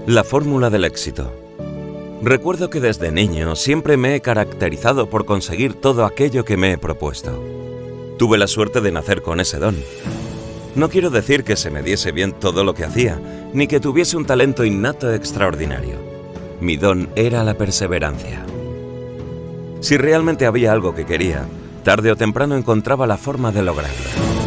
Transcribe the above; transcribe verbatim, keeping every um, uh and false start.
La fórmula del éxito. Recuerdo que desde niño siempre me he caracterizado por conseguir todo aquello que me he propuesto. Tuve la suerte de nacer con ese don. No quiero decir que se me diese bien todo lo que hacía, ni que tuviese un talento innato extraordinario. Mi don era la perseverancia. Si realmente había algo que quería, tarde o temprano encontraba la forma de lograrlo.